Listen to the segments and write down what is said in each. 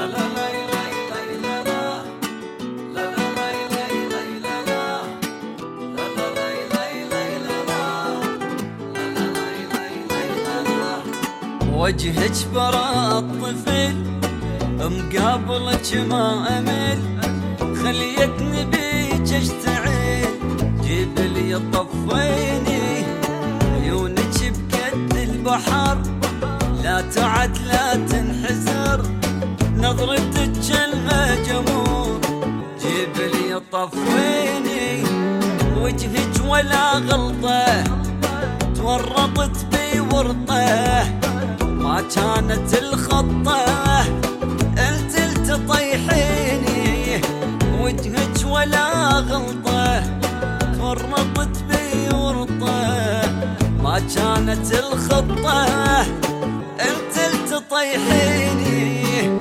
وجهك براء الطفل مقابلك ما امل، خليتني بيك اشتعل جيب لي طفيني، عيونك بقد البحر لا تعد لا تنحسر، نظرتك كالمجمور جيب لي طفيني، وجهك ولا غلطه تورطت بي ورطه، ما كانت الخطة انت تطيحيني، وجهك ولا غلطة تورطت بي ورطة، ما كانت الخطة انت تطيحيني.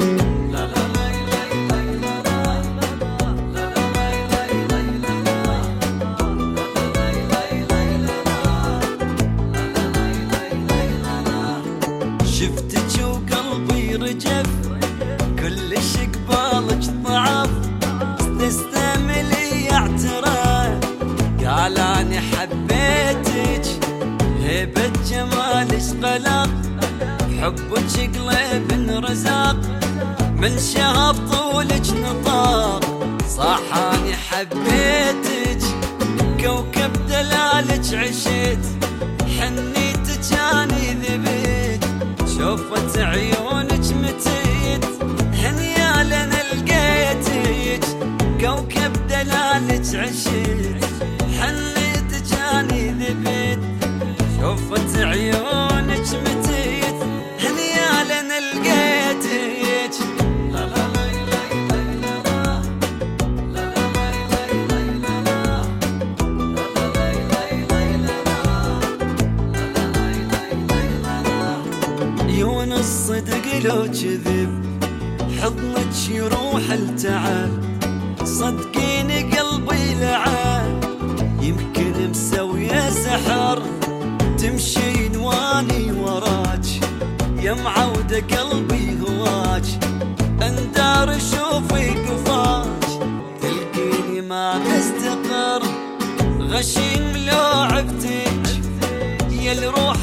شفتك وقلبي رجف كلش قبالك ضعف، استستملي اعتراف قال اني حبيتك، هيبة جمالك قلق حبك قلب انرزق، من شهب طولك نطاق صح اني حبيتك، كوكب دلالك عشت حنيتك اني ذبيت، شوفت عيونك متيت هنيا لنا لقيتك، كوكب دلالك عشت حنيتك اني ذبيت، شوفت عيونك متيت هنيا لنا لقيتك. عيون الصدق لو كذب حضنك يروح التعب، صدقيني قلبي لعب يمكن مسوية سحر، تمشين واني وراك يا معودة قلبي هواك، اندار شوفي قفاك تلقيني ما مستقر، غشين ملوعبتك يا الروح